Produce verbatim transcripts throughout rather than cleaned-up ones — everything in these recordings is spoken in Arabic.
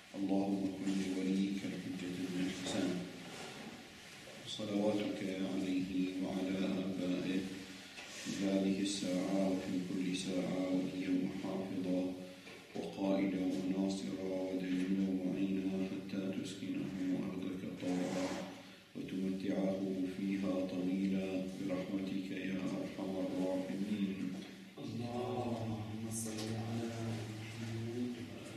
اللهم كن لوليك الحجة بن الحسن صلواتك عليه وعلى آبائه في هذه الساعة وفي كل ساعة وليا وحافظا وقائدا وناصرا ودليلا ومعينا حتى تسكنه أرضك طوعا وتمتعه فيها طويلا برحمتك يا أرحم الراحمين. اللهم صل على محمد.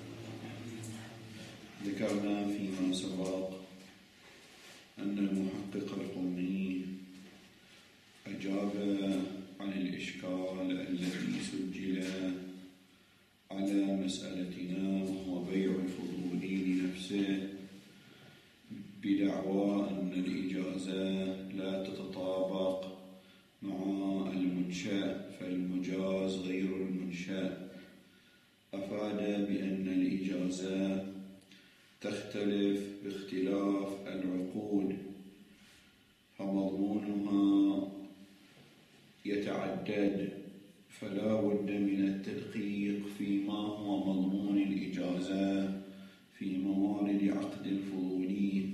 ذكرنا فيما سبق أن المحقق القمي أجاب عن الإشكال الذي سجل على مسألتنا وهو بيع الفضولي لنفسه بدعوى أن الإجازة لا تتطابق مع المنشأ فالمجاز غير المنشأ. أفاد بأن الإجازة تختلف باختلاف العقود فمضمونها يتعدد، فلا بد من التدقيق فيما هو مضمون الإجازة في موارد عقد الفضولي.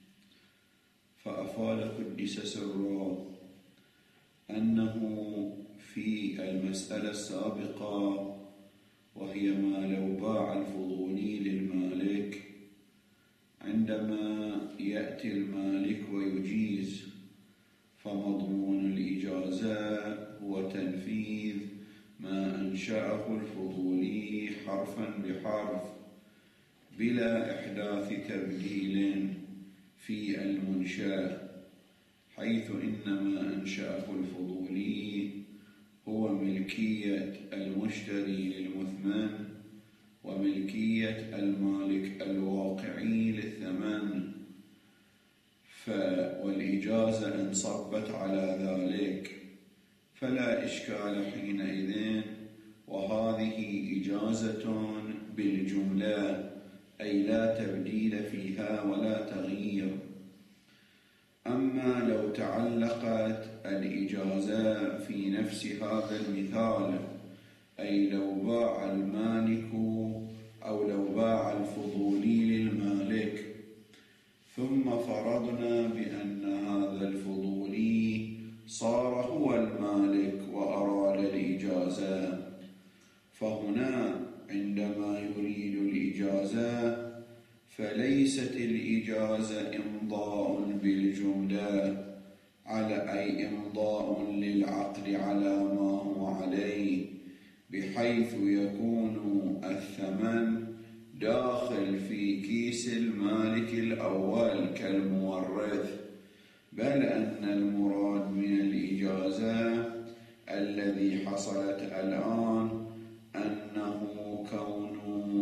فأفاد قدس سره أنه في المسألة السابقة وهي ما لو باع الفضولي للمالك، عندما يأتي المالك ويجيز فمضمون الإجازة هو تنفيذ ما أنشأه الفضولي حرفا بحرف بلا إحداث تبديل في المنشأ، حيث إنما أنشأه الفضولي هو ملكية المشتري للمثمن وملكية المالك الواقعي للثمن، والإجازة انصبت على ذلك فلا إشكال حينئذ، وهذه إجازة بالجملة أي لا تبديل فيها ولا تغيير. أما لو تعلقت الإجازة في نفس هذا المثال، أي لو باع المالك أو لو باع الفضولي للمالك ثم فرضنا بأن هذا الفضولي صار هو المالك وأراد الإجازة، فهنا عندما يريد الإجازة فليست الإجازة إمضاء بالجملة على أي إمضاء للعقد على ما هو عليه، بحيث يكون الثمن داخل في كيس المالك الأول كالمورث، بل أن المراد من الإجازة الذي حصلت الآن أنه كون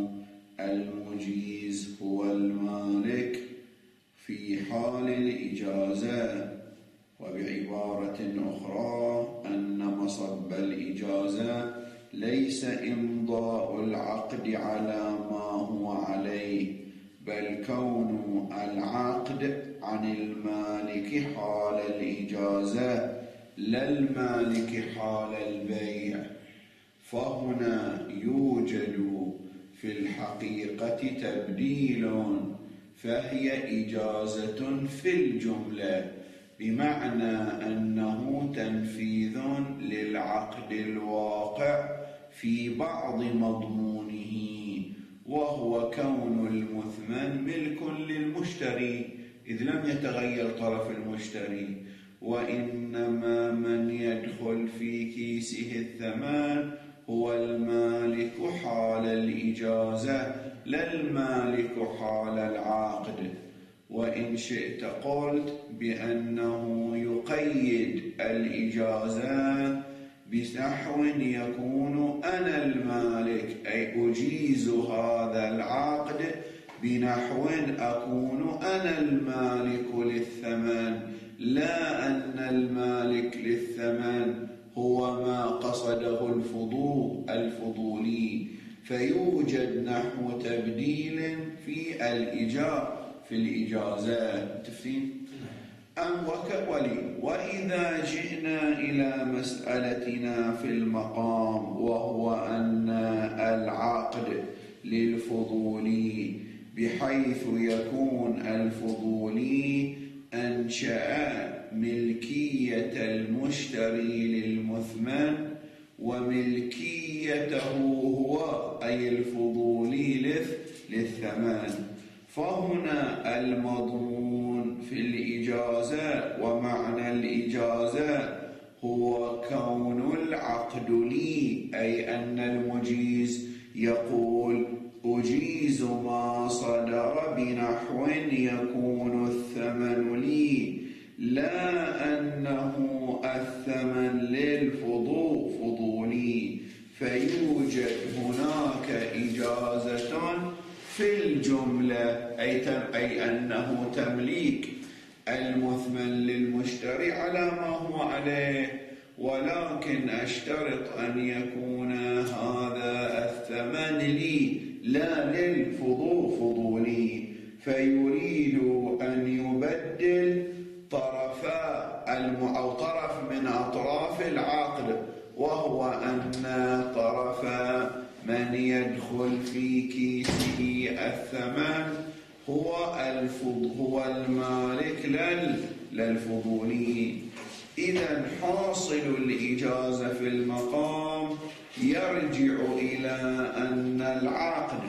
المجيز هو المالك في حال الإجازة، وبعبارة أخرى أن مصب الإجازة ليس إمضاء العقد على ما هو عليه، بل كون العقد عن المالك حال الإجازة لا المالك حال البيع. فهنا يوجد في الحقيقة تبديل، فهي إجازة في الجملة، بمعنى أنه تنفيذ للعقد الواقع في بعض مضمونه، وهو كون المثمن ملك للمشتري إذ لم يتغير طرف المشتري، وإنما من يدخل في كيسه الثمن هو المالك حال الإجازة لا المالك حال العقد. وإن شئت قلت بأنه يقيد الإجازة بنحو يكون أنا المالك، أي أجيز هذا العقد بنحو أكون أنا المالك للثمن، لا أن المالك للثمن هو ما قصده الفضول الفضولي، فيوجد نحو تبديل في الإجازة في الإجازات. تفهم؟ أم وكولي. وإذا جئنا إلى مسألتنا في المقام، وهو أن العقد للفضولي بحيث يكون الفضولي أنشأ ملكية المشتري للمثمن وملكيته هو أي الفضولي للثمن. فهنا المضمون في الإجازة ومعنى الإجازة هو كون العقد لي، أي أن المجيز يقول أجيز ما صدر بنحو يكون الثمن لي، لا أنه الثمن للفضولي. فيوجد هناك إجازة في الجملة أي, أي أنه تمليك المثمن للمشتري على ما هو عليه، ولكن أشترط أن يكون هذا الثمن لي لا للفضولي. فيريد أن يبدل طرفا أو طرف من أطراف العقد، وهو أن طرف من يدخل في كيسه الثمن هو هو المالك للفضولي. إذا حاصل الإجازة في المقام يرجع إلى أن العقد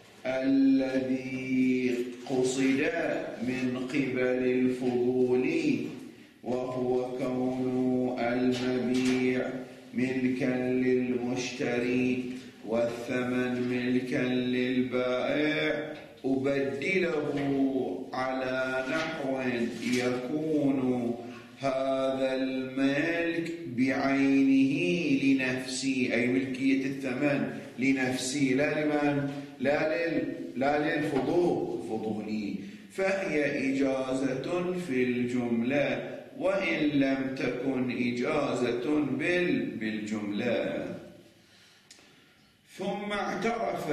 الذي قصد من قبل الفضولي وهو كون المبيع ملكا للمشتري والثمن ملكا للبائع أبدله على نحو يكون هذا الملك بعينه لنفسي، أي ملكية الثمن لنفسي لا لمن لا لل لا للفضولي، فهي إجازة في الجملة وإن لم تكن إجازة بالجملة. ثم اعترف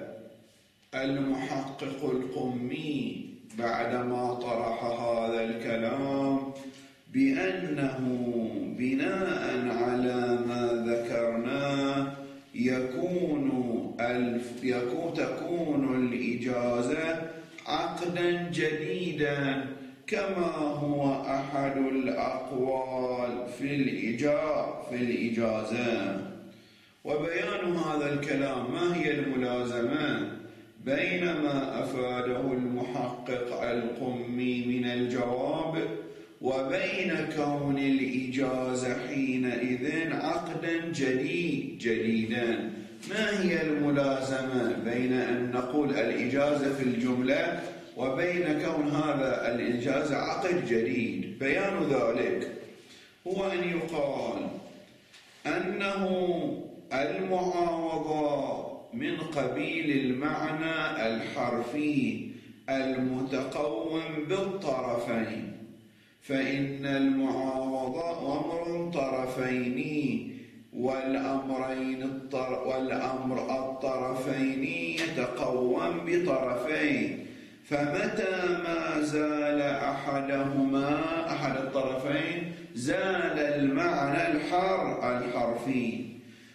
المحقق القمي بعدما طرح هذا الكلام بأنه بناء على ما ذكرناه يكون الف يكون تكون الإجازة عقدا جديدا كما هو أحد الأقوال في الإجازة في الإجازة. وبيان هذا الكلام ما هي الملازمة بين ما أفاده المحقق القمي من الجواب وبين كون الإجازة حينئذ عقدا جديد جديدا؟ ما هي الملازمة بين أن نقول الإجازة في الجملة وبين كون هذا الإجازة عقد جديد؟ بيان ذلك هو أن يقال أنه المعاوضة من قبيل المعنى الحرفي المتقوم بالطرفين، فإن المعاوضة أمر طرفين والأمرين الطر والأمر الطرفين يتقوم بطرفين، فمتى ما زال أحدهما أحد الطرفين زال المعنى الحر الحرفي.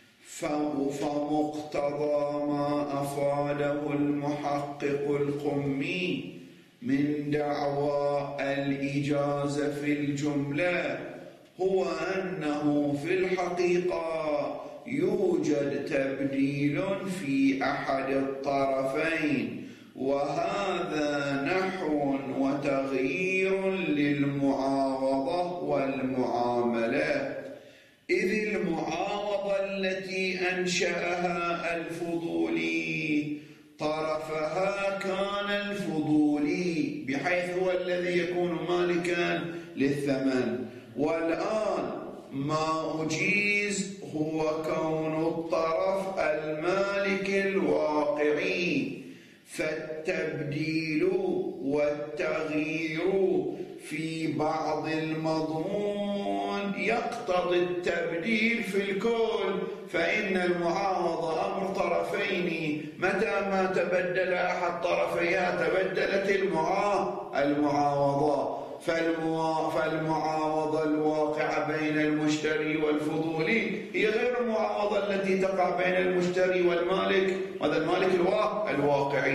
فمقتضى ما أفاده المحقق القمي من دعوى الإجازة في الجملة هو أنه في الحقيقة يوجد تبديل في أحد الطرفين، وهذا نحو وتغيير للمعاوضة والمعاملات، إذ المعاوضة التي أنشأها الفضولي طرفها كان الفضولي بحيث هو الذي يكون مالكا للثمن، والآن ما أجيز هو كون الطرف المالك الواقعي، فالتبديل والتغيير في بعض المضمون يقتضي التبديل في الكل، فإن المعاوضة أمر طرفين، متى ما تبدل أحد طرفيها تبدلت المعاوضة، فالمعاوضة الواقعة بين المشتري والفضولي هي غير المعاوضة التي تقع بين المشتري والمالك، هذا المالك الواقعي.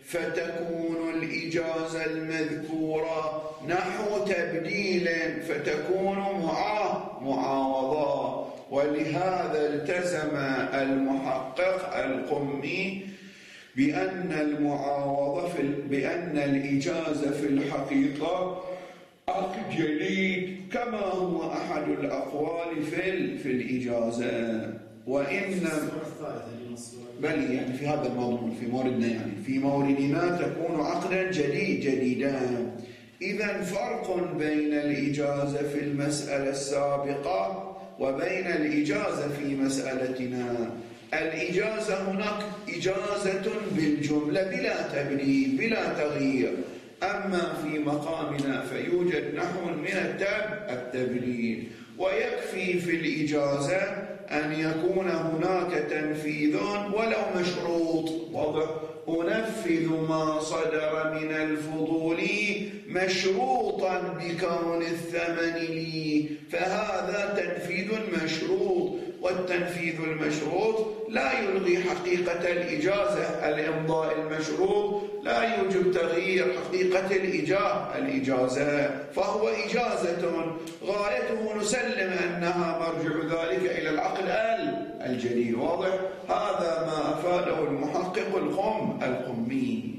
فتكون الإجازة المذكورة نحو تبديل فتكون معاوضة. ولهذا التزم المحقق القمي بأن المعاوضة في بأن الإجازة في الحقيقة عقد جديد كما هو أحد الأقوال في في الإجازة. وإن بل يعني في هذا الموضوع في موردنا يعني في موردنا تكون عقدا جديد جديدا. إذن فرق بين الإجازة في المسألة السابقة وبين الإجازة في مسألتنا. الإجازة هناك إجازة بالجملة بلا تبديل بلا تغيير، أما في مقامنا فيوجد نحو من التبديل. ويكفي في الإجازة أن يكون هناك تنفيذ ولو مشروط. واضح؟ أنفذ ما صدر من الفضول مشروطا بكون الثمن لي، فهذا تنفيذ مشروط. والتنفيذ المشروط لا يلغي حقيقة الإجازة. الإمضاء المشروط لا يوجب تغيير حقيقة الإجازة، فهو إجازة غايته نسلم أنها مرجع ذلك إلى العقد الجديد. واضح؟ هذا ما أفاده المحقق القم القمي.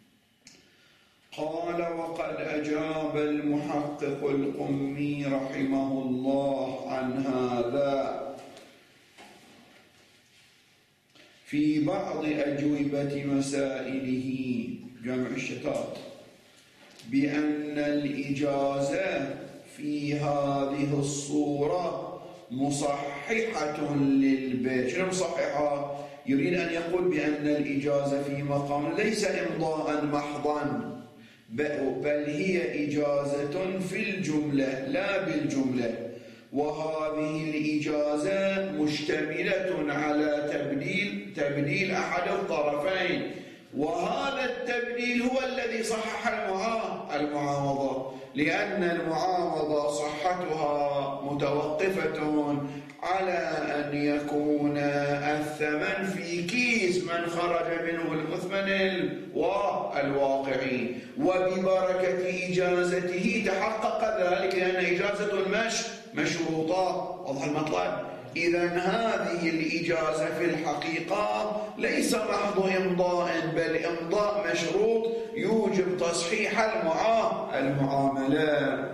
قال: وقد أجاب المحقق القمي رحمه الله عن هذا في بعض أجوبة مسائله جمع الشتات بأن الإجازة في هذه الصورة مصححة للبيع. شنو مصححة؟ يريد أن يقول بأن الإجازة في مقام ليس إمضاء محضا، بل هي إجازة في الجملة لا بالجملة، وهذه الإجازة مشتملة على تبديل تبديل أحد الطرفين، وهذا التبديل هو الذي صحح المعاوضة، لأن المعاوضة صحتها متوقفة على أن يكون الثمن في كيس من خرج منه المثمن الواقعي، وببركة إجازته تحقق ذلك، لأن إجازة المش مشروطة. واضح المطلب؟ إذن هذه الإجازة في الحقيقة ليس محض إمضاء، بل إمضاء مشروط يوجب تصحيح المعاملة.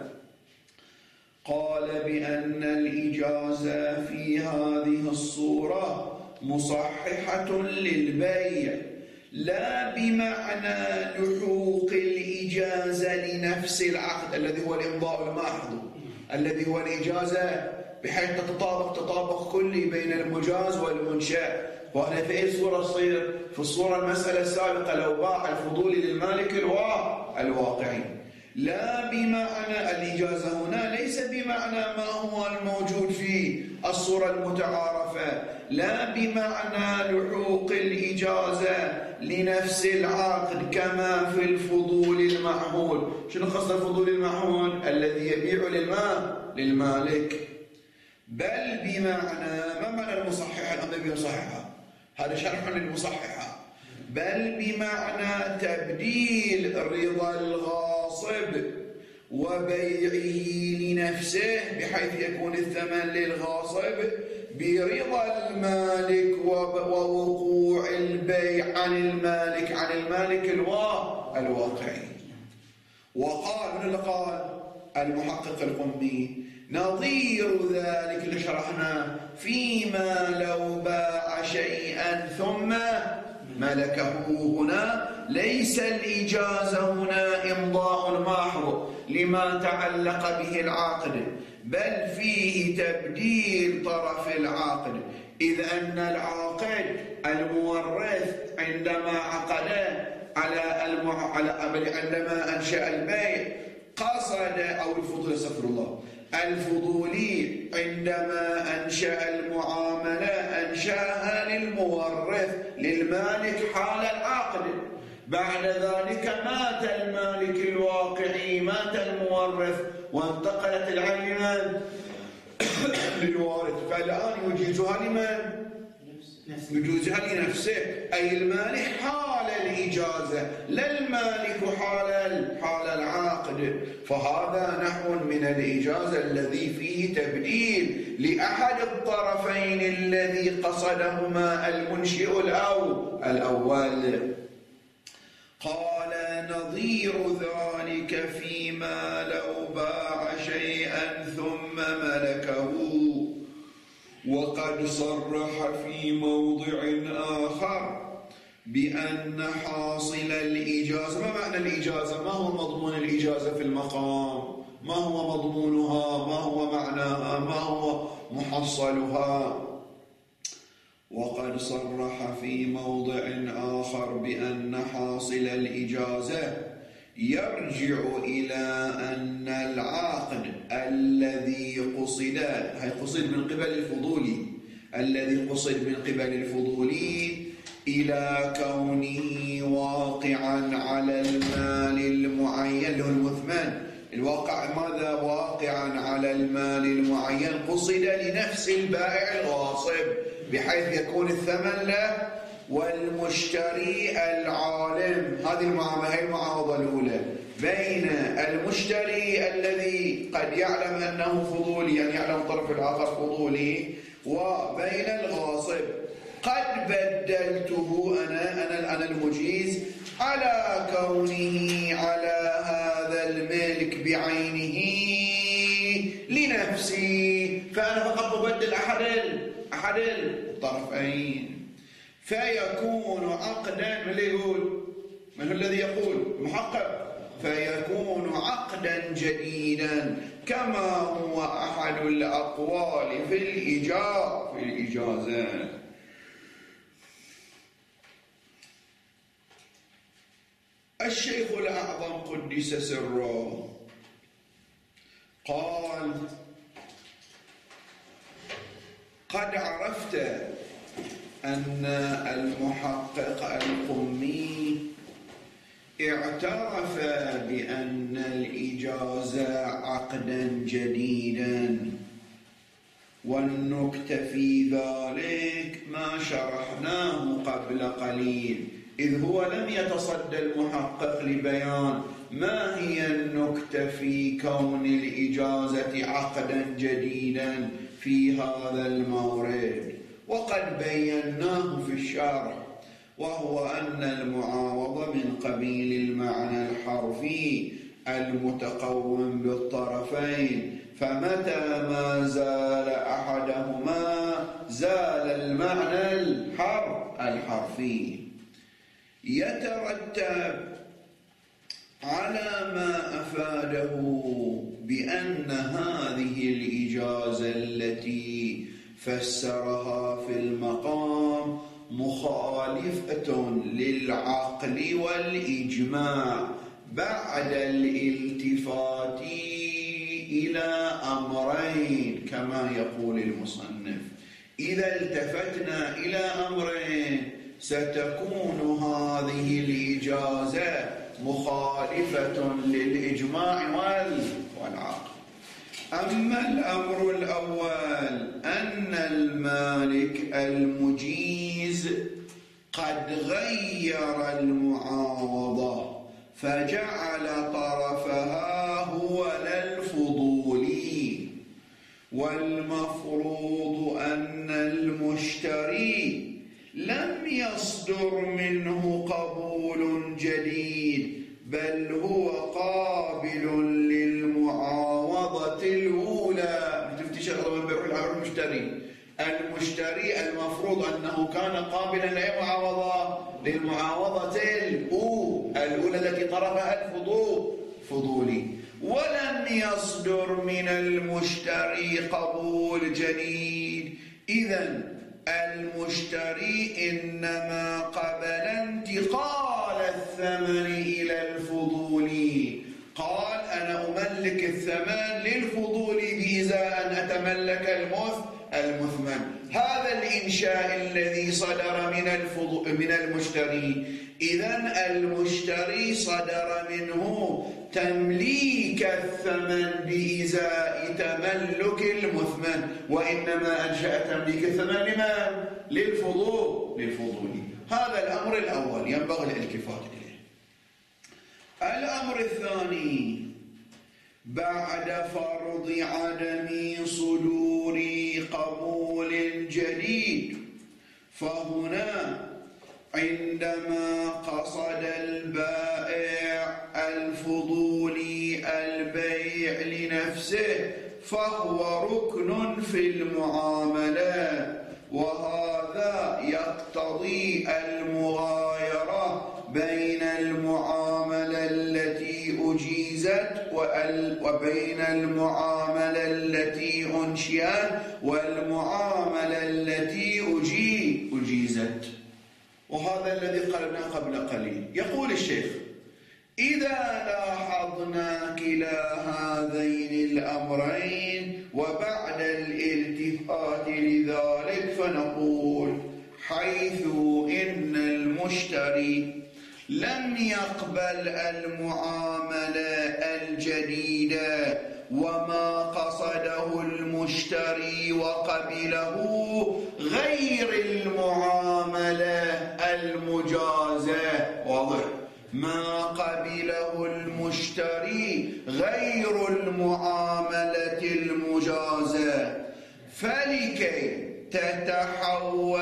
قال بأن الإجازة في هذه الصورة مصححة للبيع، لا بمعنى لحوق الإجازة لنفس العقد الذي هو الإمضاء المحض، الذي هو الإجازة بحيث تتطابق تطابق كلي بين المجاز والمنشأ. وهذا في أي صورة تصير؟ في الصورة المسألة السابقة لو باع الفضولي للمالك الواقعي. لا بمعنى الإجازة هنا ليس بمعنى ما هو الموجود في الصورة المتعارفة، لا بمعنى لحوق الإجازة لنفس العقد كما في الفضول المعهود. شنو قصد الفضول المعهود؟ الذي يبيع للمال للمالك. بل بمعنى ما معنى المصححة الذي يصححها؟ هذا شرح للمصححة. بل بمعنى تبديل رضا الغاصب وبيعه لنفسه بحيث يكون الثمن للغاصب برضا المالك ووقوع البيع عن المالك عن المالك الواقعي. وقال من اللي قال المحقق القمي نظير ذلك اللي شرحنا فيما لو باع شيئا ثم ملكه. هنا ليس الإجازة هنا إمضاء محض لما تعلق به العقد، بل فيه تبديل طرف العقد، إذ أن العاقد المورث عندما عقد على المع... على عندما أنشأ البيع قصد أو الفضول استغفر الله الفضولي عندما أنشأ المعاملة أنشأها للمورث للمالك حال العقد. بعد ذلك مات المالك الواقعي، مات المورث، وانتقلت العين للوارث، فالآن يجيزها لمن؟ يجوزها لنفسه، أي المالك حال الإجازة، لا المالك حال حال العاقد. فهذا نحو من الإجازة الذي فيه تبديل لأحد الطرفين الذي قصدهما المنشئ الأو الأول. قال نظير ذلك فيما لو باع شيئا ثم ملكه، وقد صرح في موضع آخر بأن حاصل الإجازة. ما معنى الإجازة؟ ما هو مضمون الإجازة في المقام؟ ما هو مضمونها؟ ما هو معناها؟ ما هو محصلها؟ وقد صرح في موضع آخر بأن حاصل الإجازة يرجع إلى أن العقد الذي قصد، هي قصد من قبل الفضولي، الذي قصد من قبل الفضولي إلى كونه واقعا على المال المعين له المثمن. الواقع ماذا؟ واقعا على المال المعين قصد لنفس البائع الغاصب، بحيث يكون الثمن له والمشتري العالم. هذه المعاملة هي المعاوضة الأولى بين المشتري الذي قد يعلم أنه فضولي، يعني يعلم الطرف الآخر فضولي، وبين الغاصب. قد بدلته أنا أنا أنا المجيز على كونه على هذا الملك بعينه لنفسي، فأنا فقط أبدل أحد أحد الطرفين، فيكون عقدا. من اللي يقول؟ من هو الذي يقول؟ محقق. فيكون عقدا جديدا، كما هو أحد الأقوال في الإجازة في الإجازة. الشيخ الأعظم قدس سره قال قد عرفت أن المحقق القمي اعترف بأن الإجازة عقدا جديدا، والنكتة في ذلك ما شرحناه قبل قليل، إذ هو لم يتصدى المحقق لبيان ما هي النكتة في كون الإجازة عقدا جديدا في هذا المورد، وقد بيناه في الشرح، وهو أن المعاوضة من قبيل المعنى الحرفي المتقوم بالطرفين، فمتى ما زال أحدهما زال المعنى الحرف الحرفي. يترتب على ما أفاده بأن هذه الإجازة التي فسرها في المقام مخالفة للعقل والإجماع بعد الالتفات إلى أمرين، كما يقول المصنف: إذا التفتنا إلى أمرين ستكون هذه الإجازة مخالفة للإجماع والعقل. أما الأمر الأول أن المالك المجيز قد غير المعاوضة فجعل طرفها هو للفضولي، والمفروض أن المشتري لم يصدر منه قبول جديد، بل هو قابل للمعاوضة الأولى. تفتش أغلب بيروح العمر المشتري المشتري المفروض أنه كان قابلا لأي معاوضة؟ للمعاوضة الأولى التي طرفها الفضولي، ولم يصدر من المشتري قبول جديد. إذن المشتري إنما قبل انتقال الثمن إلى الفضولي، قال أنا أملك الثمن للفضولي بإزاء أن أتملك المثمن. هذا الإنشاء الذي صدر من من المشتري. إذن المشتري صدر منه تمليك الثمن بإزاء تملك المثمن، وإنما أنشأ تمليك الثمن لمن؟ للفضول للفضولي. هذا الأمر الأول ينبغي الالتفات إليه. الأمر الثاني بعد فرض عدم صدور قبول جديد، فهنا عندما قصد البائع الفضولي البيع لنفسه فهو ركن في المعاملة، وهذا يقتضي المغايرة بين المعاملة التي أجيزت وبين المعاملة التي أنشئت والمعاملة التي أجيزت. وهذا الذي قلنا قبل قليل. يقول الشيخ: إذا لاحظنا كلا هذين الأمرين وبعد الالتفات لذلك فنقول: حيث إن المشتري لم يقبل المعاملة الجديدة وما قصده المشتري وقبله غير المعاملة المجازة، واضح؟ ما قبله المشتري غير المعاملة المجازة، فلكي تتحول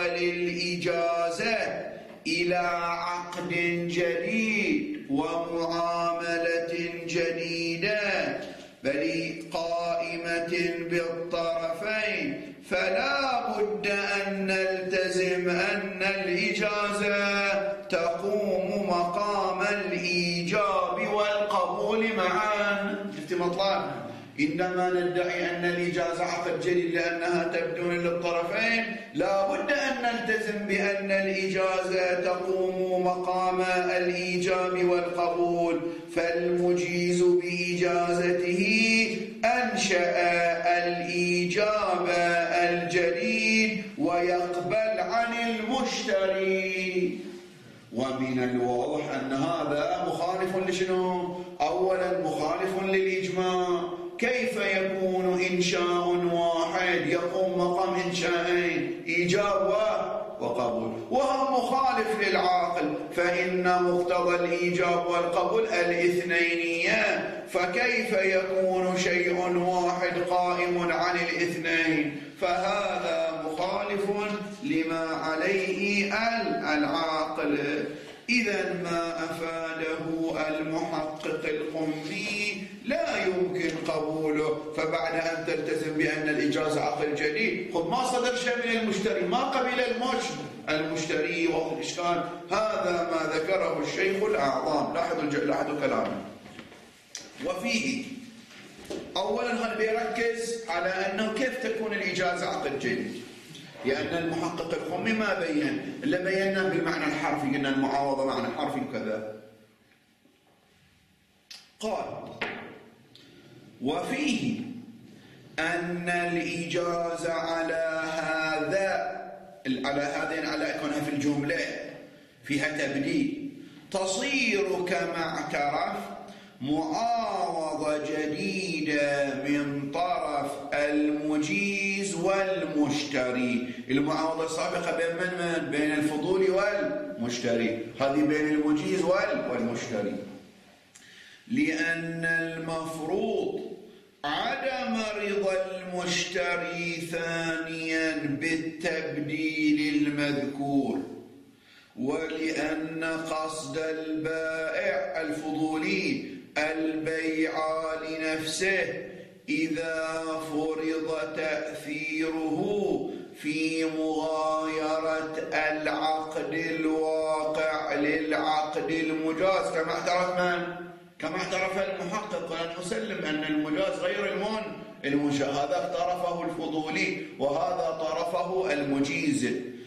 الإجازة إلى عقد جديد ومعاملة جديدة بل قائمة بالطرفين، فلا بد أن نلتزم أن الإجازة تقوم مقام الإيجاب والقبول معا. شفت مطلب؟ إنما ندعي أن الإجازة عقد جديد لأنها تبدو للطرفين، لا بد أن نلتزم بأن الإجازة تقوم مقام الإيجاب والقبول، فالمجيز بإجازته أنشأ الإيجاب الجديد ويقبل عن المشتري. ومن الواضح أن هذا مخالف لشنو؟ أولا مخالف للإجماع. كيف يكون إنشاء واحد يقوم مقام إنشاءين إيجاب وقبول؟ وهو مخالف للعاقل، فإن مقتضى الإيجاب والقبول الاثنينية، فكيف يكون شيء واحد قائم عن الاثنين؟ فهذا مخالف لما عليه العاقل. إذا ما أفاده المحقق القمي لا يمكن قبوله. فبعد أن تلتزم بأن الإجازة عقد جديد، خذ ما صدر شيء من المشتري، ما قبل المشتري وقت الإشكال. هذا ما ذكره الشيخ الأعظم. لاحظوا لاحظوا كلامه. وفيه أولا هل بيركز على أنه كيف تكون الإجازة عقد جديد، لأن المحقق القمي ما بين إلا بينا بالمعنى الحرفي، أن المعاوضة معنى حرفي وكذا. قال: وفيه أن الإجازة على هذا على هذين على كونها في الجملة فيها تبديل تصير كما اعترف معاوضة جديدة من طرف المجيز والمشتري. المعاوضة السابقة بين من من؟ بين الفضولي والمشتري، هذه بين المجيز والمشتري. لأن المفروض عدم رضا المشتري ثانيا بالتبديل المذكور، ولأن قصد البائع الفضولي البيع لنفسه إذا فرض تأثيره في مغايرة العقد الواقع للعقد المجاز كما اعترف من؟ كما اعترف المحقق. وأن نسلم أن المجاز غير المن المنشأ، هذا طرفه الفضولي وهذا طرفه المجيز.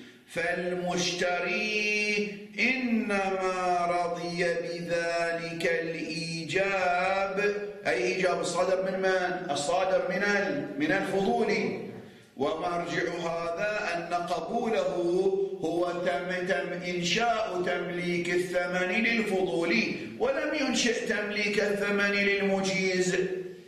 فالمشتري إنما رضي بذلك الإيجاب، أي إيجاب الصادر من من؟ الصادر من من الفضولي. ومرجع هذا أن قبوله هو تم تم إنشاء تمليك الثمن للفضولي، ولم ينشئ تمليك الثمن للمجيز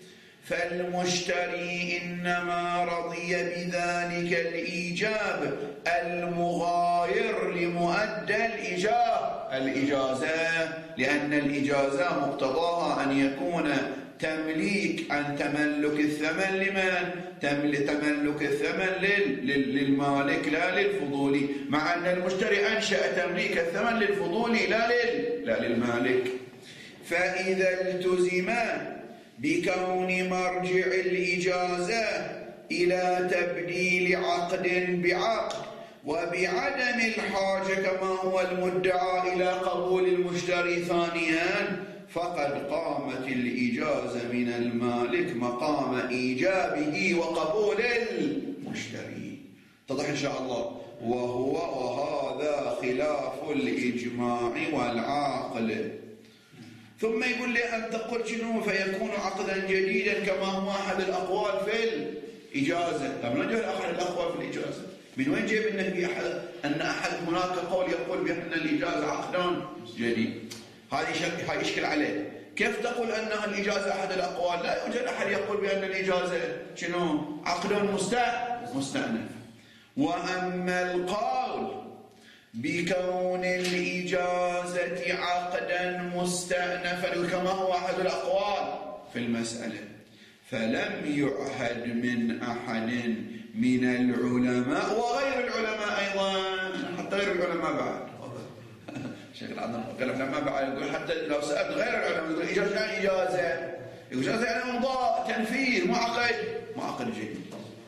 فالمشتري إنما رضي بذلك الإيجاب المغاير لمؤدى الإجازة، لأن الإجازة مقتضاها أن يكون تمليك عن تملك الثمن لمن؟ تملك الثمن للمالك لا للفضولي، مع أن المشتري أنشأ تمليك الثمن للفضولي لا للمالك. فإذا التزم بكون مرجع الإجازة إلى تبديل عقد بعقد وبعدم الحاجة كما هو المدعى إلى قبول المشتري ثانيا، فقد قامت الإجازة من المالك مقام إيجابه وقبول المشتري. اتضح إن شاء الله. وهو وهذا خلاف الإجماع والعقل. ثم يقول لي أن تقول شنو فيكون عقدا جديدا كما هو أحد الأقوال في الإجازة. طب نجد أحد الأقوال في الإجازة من وين جيب أن في أحد أن أحد هناك قول يقول بأن الإجازة عقد جديد؟ هذه شك هاي إشكال عليه. كيف تقول أنها الإجازة أحد الأقوال؟ لا يوجد أحد يقول بأن الإجازة شنو عقد مستأنف. وأما القول بكون الإجازة عقدا مستأنفا كما هو أحد الأقوال في المسألة فلم يعهد من أحد من العلماء وغير العلماء أيضا، حتى غير العلماء بعد شيخ العظم قال العلماء بعد يقول حتى لو سألت غير العلماء يقول إجازة يعني إجازة إجازة يعني إمضاء تنفيذ معقد معقد جديد.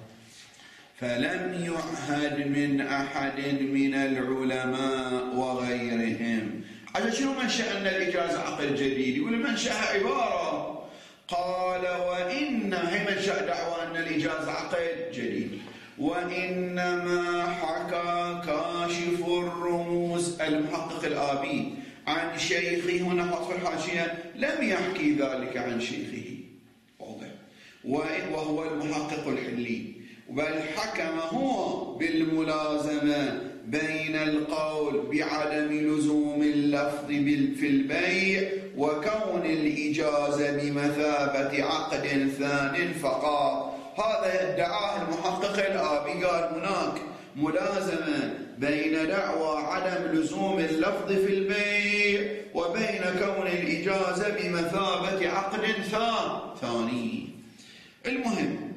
فلم يعهد من أحد من العلماء وغيرهم. عشان شنو منشأ أن الإجازة عقد جديد؟ يقول منشأها عبارة قال وإن هي منشأ دعوى أن الإجازة عقد جديد. وإنما حكى كاشف الرموز المحقق الآبي عن شيخه، هنا حط في الحاشية لم يحكي ذلك عن شيخه واضح، وهو المحقق الحلي، بل حكم هو بالملازمة بين القول بعدم لزوم اللفظ في البيع وكون الإجازة بمثابة عقد ثان فقط. هذا ادعاه المحقق الآبي، قال هناك ملازمة بين دعوى عدم لزوم اللفظ في البيع وبين كون الإجازة بمثابة عقد ثاني. المهم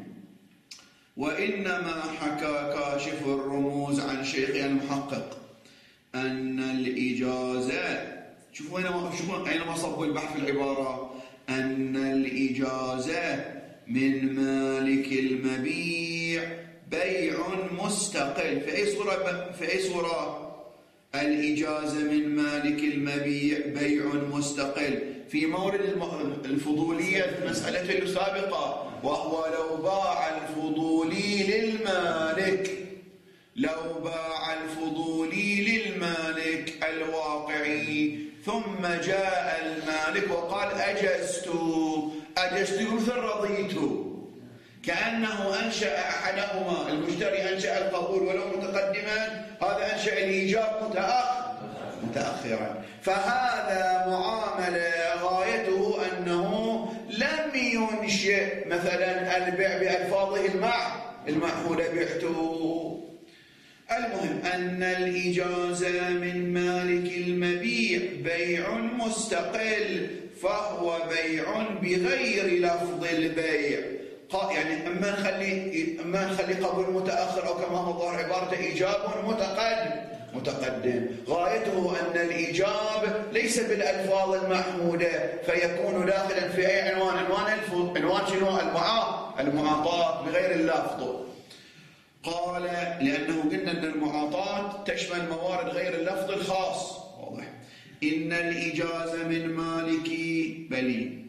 وإنما حكى كاشف الرموز عن شيخ المحقق أن الإجازة، شوفوا شوفوا أينما صبوا البحث في العبارة، أن الإجازة من مالك المبيع بيع مستقل. في أي صورة في أي صورة الإجازة من مالك المبيع بيع مستقل؟ في مورد الفضولية في المسألة السابقة، وهو لو باع الفضولي للمالك لو باع الفضولي للمالك الواقعي ثم جاء المالك وقال أجزت أجزت مثل رضيت، كأنه أنشأ أحدهما، المشتري أنشأ القبول ولو متقدما، هذا أنشأ الإيجاب متأخرا. فهذا معاملة غايته أنه لم ينشئ مثلا البيع بألفاظه المعهودة بعته. المهم أن الإجازة من مالك المبيع بيع مستقل، فهو بيع بغير لفظ البيع، يعني اما نخلي اما نخلي قبول متاخر او كما هو ظاهر عبارته ايجاب متقدم متقدم. غايته ان الايجاب ليس بالالفاظ المحموده فيكون داخلا في اي عنوان، عنوان عنوان شنو؟ المعاطاه بغير اللفظ. قال لانه قلنا ان المعاطاه تشمل موارد غير اللفظ الخاص، واضح. ان الاجازه من مالكي بلي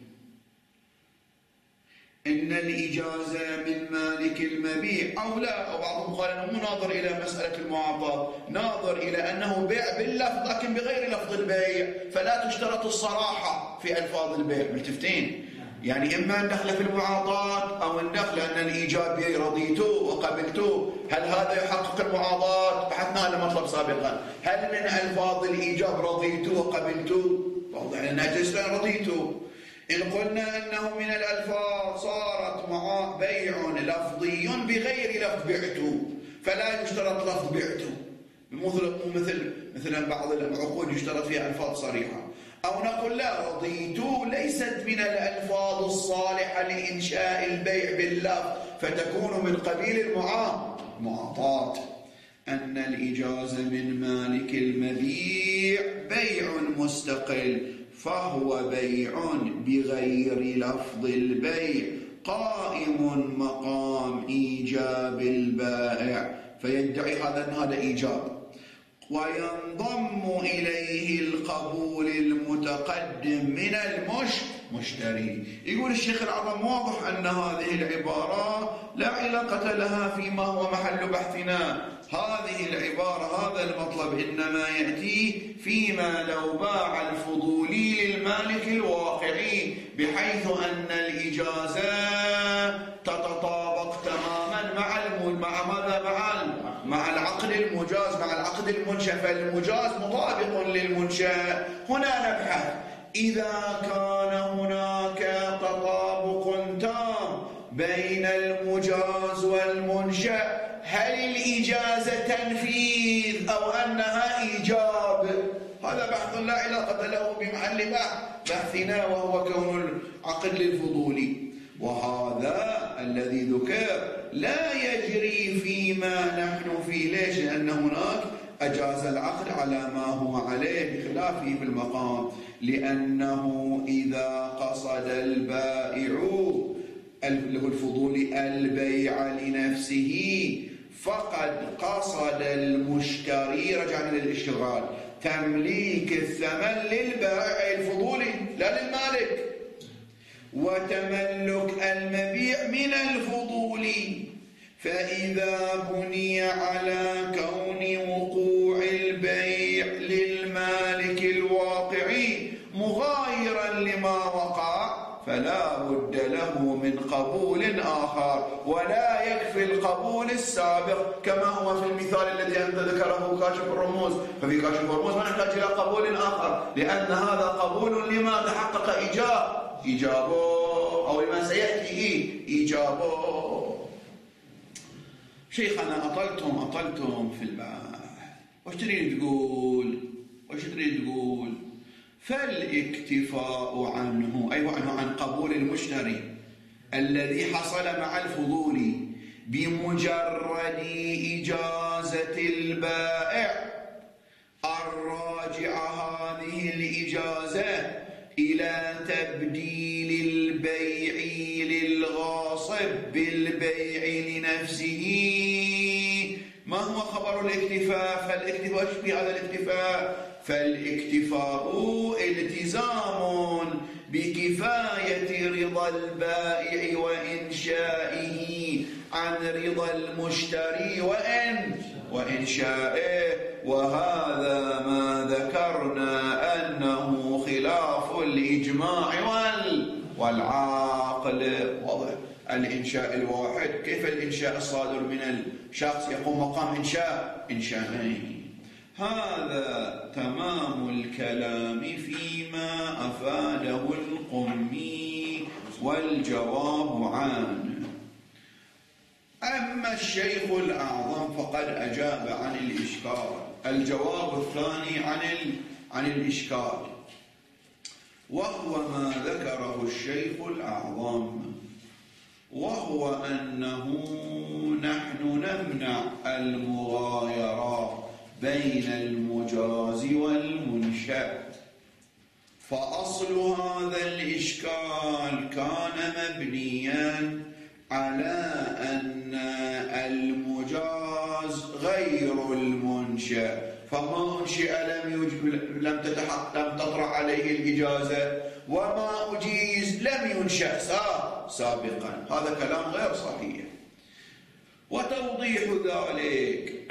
إن الإجازة من مالك المبيع أو لا، أو بعضهم قال أنه مو ناظر إلى مسألة المعاطاة، ناظر إلى أنه بيع باللفظ لكن بغير لفظ البيع، فلا تشترط الصراحة في ألفاظ البيع. ملتفتين، يعني إما ندخل في المعاطاة أو ندخل أن الإيجاب رضيته وقبلته. هل هذا يحقق المعاطاة؟ بحثنا هذا المطلب سابقا. هل من ألفاظ الإيجاب رضيته وقبلته؟ واضح لأنها جزء رضيت. إن قلنا أنه من الألفاظ صارت مع بيع لفظي بغير لفظ بعت، فلا يشترط لفظ بعت، مثل مثل مثل بعض العقود يشترط فيها ألفاظ صريحة. أو نقول لا، رضيت ليست من الألفاظ الصالحة لإنشاء البيع باللفظ، فتكون من قبيل المعاطاة. أن الإجازة من مالك المبيع بيع مستقل، فهو بيع بغير لفظ البيع قائم مقام إيجاب البائع، فيدعي هذا أن هذا إيجاب، وينضم إليه القبول المتقدم من المشتري. يقول الشيخ الأعظم واضح أن هذه العبارة لا علاقة لها فيما هو محل بحثنا. هذه العبارة، هذا المطلب إنما يأتي فيما لو باع الفضولي للمالك الواقعي، بحيث أن الإجازة تتطابق تماما مع مع ماذا مع مع العقد المجاز، مع العقد المنشأ، فالمجاز مطابق للمنشأ. هنا نبحث إذا كان هناك تطابق تام بين المجاز والمنشأ، هل الإجازة تنفيذ أو أنها إيجاب؟ هذا بحث لا علاقة له بمحل بحثنا، وهو كون العقد للفضولي. وهذا الذي ذكر لا يجري فيما نحن فيه. ليش؟ لأن هناك أجاز العقد على ما هو عليه بخلافه في المقام، لأنه إذا قصد البائع له الفضولي البيع لنفسه فقد قصد المشتري، رجعنا للاشتغال، تمليك الثمن للبائع الفضولي لا للمالك، وتملك المبيع من الفضولي. فإذا بني على كون وقوع البيع للمالك الواقعي مغايرا لما وقع، فلا بد له من قبول آخر، ولا يكفي القبول السابق كما هو في المثال الذي أنت ذكره كاشف الرموز. ففي كاشف الرموز ما نحتاج إلى قبول آخر، لأن هذا قبول لما تحقق إيجاب إيجابه، أو لما سيأتي إيجابه. شيخنا أطلتم أطلتم في البحث، وش تريد تقول؟ وش تريد تقول؟ فالاكتفاء عنه، أي عنه عن قبول المشتري الذي حصل مع الفضولي بمجرد إجازة البائع الراجعة هذه الإجازة إلى تبديل البيع للغاصب بالبيع لنفسه. ما هو خبر الاكتفاء؟ فالاكتفاء ايش في هذا الاكتفاء؟ فالاكتفاء التزام بكفاية رضا البائع وإنشائه عن رضا المشتري وإن وإنشائه، وهذا ما ذكرنا أنه خلاف الإجماع والعقل. واضح؟ الإنشاء الواحد، كيف الإنشاء الصادر من الشخص يقوم مقام إنشاء إنشائين؟ هذا تمام الكلام فيما أفاده القمي، والجواب عنه. أما الشيخ الأعظم فقد أجاب عن الإشكال. الجواب الثاني عن عن الإشكال، وهو ما ذكره الشيخ الأعظم، وهو أنه نحن نمنع المغايرة بين المجاز والمنشأ. فأصل هذا الإشكال كان مبنيا على أن المجاز غير المنشأ، فما أنشئ لم يجب لم تتحقق لم تطرح عليه الإجازة، وما أجيز لم ينشأ سابقا. هذا كلام غير صحيح. وتوضيح ذلك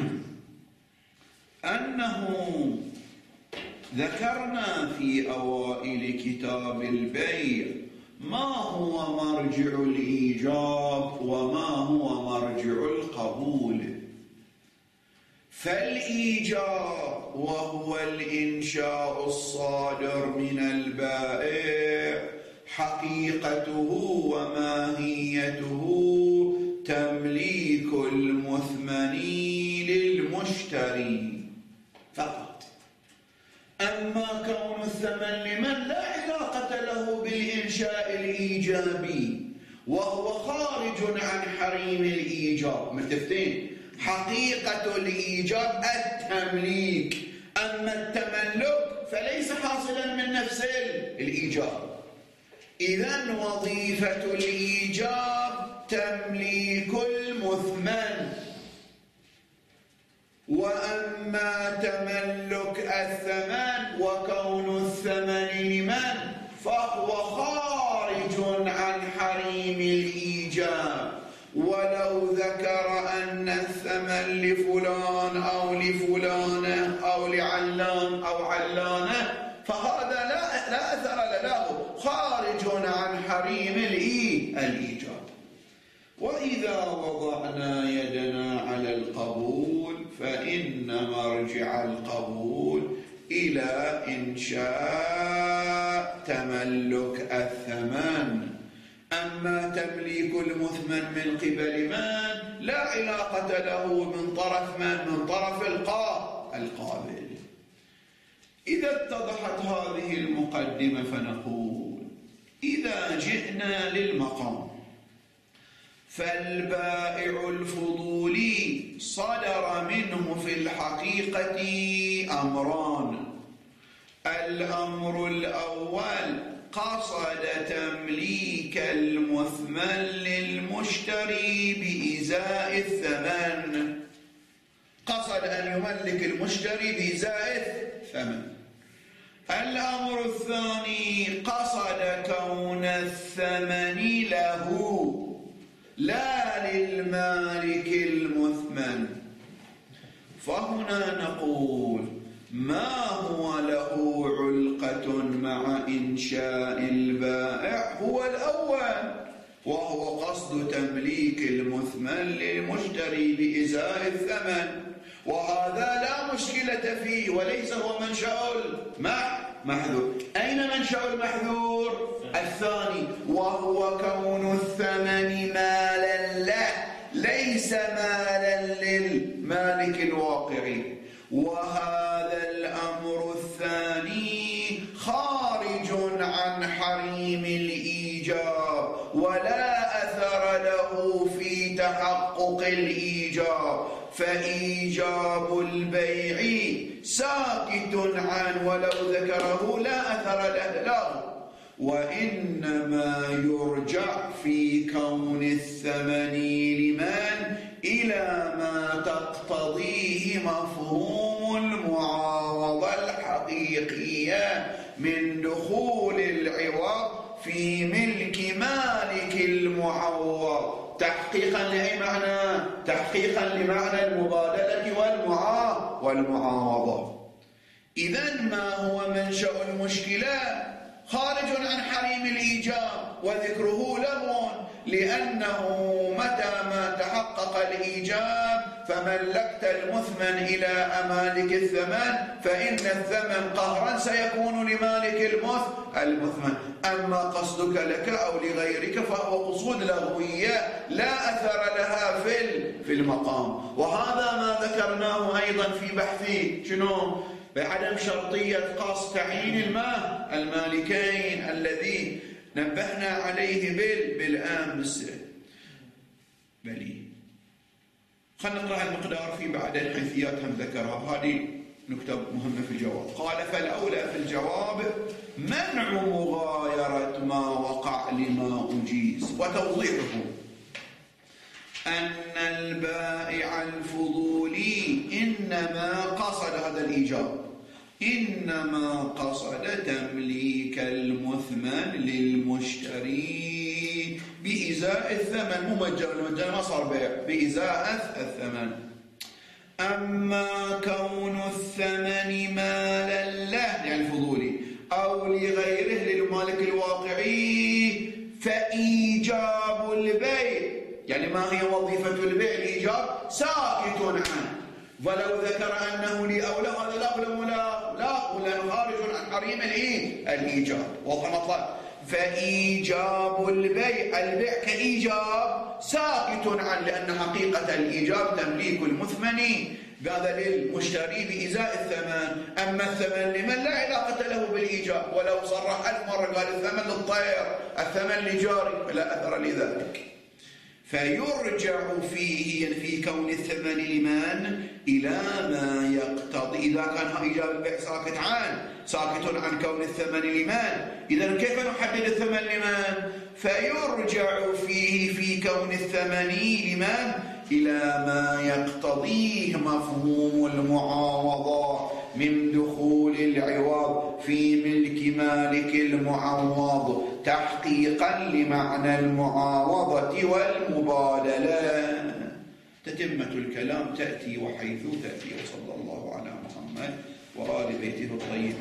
أنه ذكرنا في أوائل كتاب البيع ما هو مرجع الإيجاب وما هو مرجع القبول، فالإيجاب وهو الإنشاء الصادر من البائع حقيقته وماهيته تمليك المثمن للمشتري فقط. أما كون الثمن لمن لا علاقة له بالإنشاء الإيجابي وهو خارج عن حريم الإيجاب. متفقين؟ حقيقة الإيجاب التمليك، أما التملك فليس حاصلا من نفس الإيجاب. إذن وظيفة الإيجاب تمليك المثمن، وأما تملك الثمن وكون الثمن لمن فهو خارج عن حريم الإيجاب. ولو ذكر أن الثمن لفلان أو لفلانة أو لعلان أو علانة فهذا لا, لا أثر له، خارج عن حريم الإيجاب. وإذا وضعنا يدنا على القبول فإن مرجع القبول إلى إنشاء تملك الثمن. أما تمليك المثمن من قبل من لا علاقة له من طرف من من طرف القابل. إذا اتضحت هذه المقدمة فنقول إذا جئنا للمقام فالبائع الفضولي صدر منه في الحقيقة أمران. الأمر الأول قصد تمليك المثمن للمشتري بإزاء الثمن، قصد أن يملك المشتري بإزاء الثمن. الأمر الثاني قصد كون الثمن له لا للمالك المثمن. فهنا نقول ما هو له علقة مع إنشاء البائع هو الأول، وهو قصد تمليك المثمن للمشتري بإزاء الثمن، وهذا لا مشكلة فيه وليس هو منشأ المحذور. أين منشأ المحذور؟ الثاني، وهو كون الثمن مالا له ليس مالا للمالك الواقعي. وهذا الأمر الثاني خارج عن حريم الإيجاب ولا أثر له في تحقق الإيجاب، فإيجاب البيع ساكت عنه ولو ذكره لا أثر له، وإنما يرجع في كون الثمن لمن إلى ما تقتضيه مفهوم المعاوضة الحقيقية من دخول العوض في ملك مالك المعوض تحقيقا لأي معنى؟ تحقيقا لمعنى المبادلة والمعاوضة. إذن ما هو منشأ المشكلة؟ خارج عن حريم الإيجاب، وذكره لغو، لأنه متى ما تحقق الإيجاب فملكت المثمن إلى أمالك الثمن فإن الثمن قهرا سيكون لمالك المثمن. أما قصدك لك أو لغيرك فهو قصود لغوية لا أثر لها في المقام. وهذا ما ذكرناه أيضا في بحث شنو؟ بعدم شرطية قصد تعيين الماء المالكين الذي نبهنا عليه بالأمس. بلي خلينا نقرأ المقدار في بعد الحيثيات هم ذكرها، هذه نكتة مهمة في الجواب. قال فالأولى في الجواب منع مغايرة ما وقع لما أجيز، وتوضيحه أن البائع الفضولي إنما قصد هذا الإيجاب إنما قصد تمليك المثمن للمشتري بإزاء الثمن، مو مجانا ما صار بيع، بإزاء الثمن. أما كون الثمن مالا له يعني الفضولي أو لغيره للمالك الواقعي فإيجاب البيع، يعني ما هي وظيفة البيع؟ الإيجاب ساكت عنه ولو ذكر أنه لي أو لا هذا لا ولا لا لا ولا خارج عن حريم الإيه؟ الإيجاب. واضح المطلب؟ فإيجاب البيع البيع كإيجاب ساكت عن، لأن حقيقة الإيجاب تمليك المثمن هذا للمشتري بإزاء الثمن، أما الثمن لمن لا علاقة له بالإيجاب، ولو صرح ألف مرة قال الثمن للطير الثمن لجاري فلا أثر لذلك. فيرجع فيه يعني في كون الثمن لمن إلى ما يقتضي، إذا كان إيجاب البيع ساكت عن ساكت عن كون الثمن لمن، إذا كيف نحدد الثمن لمن؟ فيرجع فيه في كون الثمن لمن إلى ما يقتضيه مفهوم المعاوضة من دخول العوض في ملك مالك المعوض تحقيقا لمعنى المعاوضة والمبادلة. تتمة الكلام تأتي وحيث تأتي. وصلى الله على محمد وآل بيته الطيبين.